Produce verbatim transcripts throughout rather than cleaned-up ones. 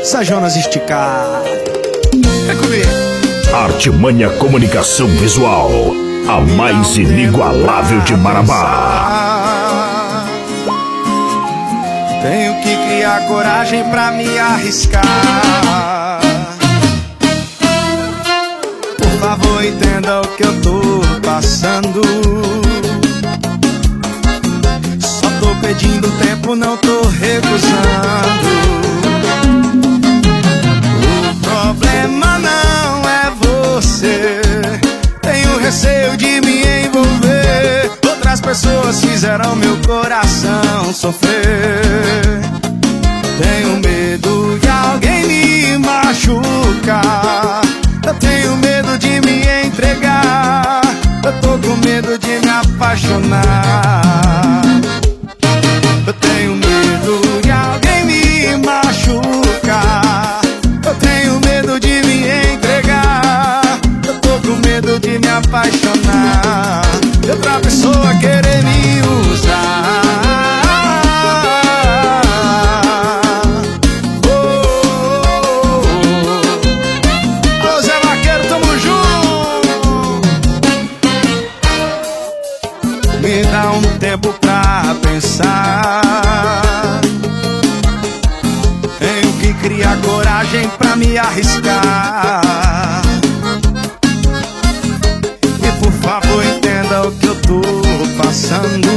Sajonas esticar. Vem comigo. Artimanha Comunicação Visual, a mais inigualável de Marabá. Tenho que criar coragem pra me arriscar. Por favor, entenda o que eu tô passando. Só tô pedindo tempo, não tô recusando. O problema não é você. Tenho receio de me envolver. Outras pessoas fizeram meu coração sofrer. Tenho medo de alguém me machucar. Eu tenho medo de me entregar. Eu tô com medo de me apaixonar. Eu tenho medo de alguém me machucar. Eu tenho medo de me entregar. Eu tô com medo de me apaixonar. E outra pessoa querer me usar. Oh, oh, oh. Ô Zé Vaqueiro, tamo junto. Me dá um tempo pra pensar. Tenho que criar coragem pra me arriscar. E por favor entenda o que eu tô passando.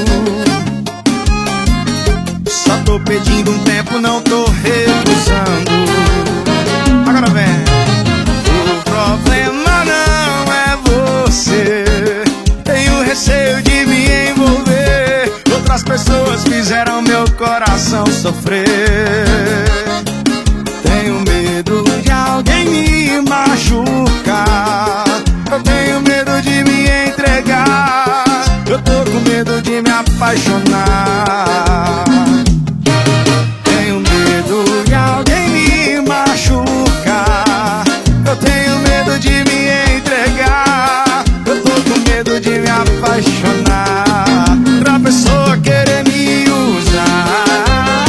Só tô pedindo um tempo, não tô recusando. Agora vem. O problema não é você. Tenho receio de me envolver. Outras pessoas fizeram meu coração sofrer. Tenho medo de alguém me machucar. Eu tenho medo de me entregar. Eu tô com medo de me apaixonar. Tenho medo de alguém me machucar. Eu tenho medo de me entregar. Eu tô com medo de me apaixonar. Pra pessoa querer me usar.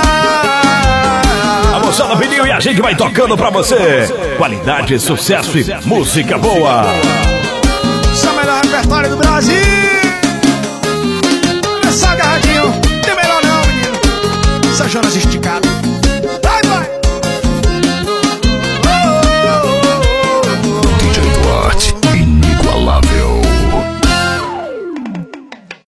A moçada pediu e a gente vai tocando pra você. Qualidade, sucesso e música boa. Só o melhor repertório do Brasil.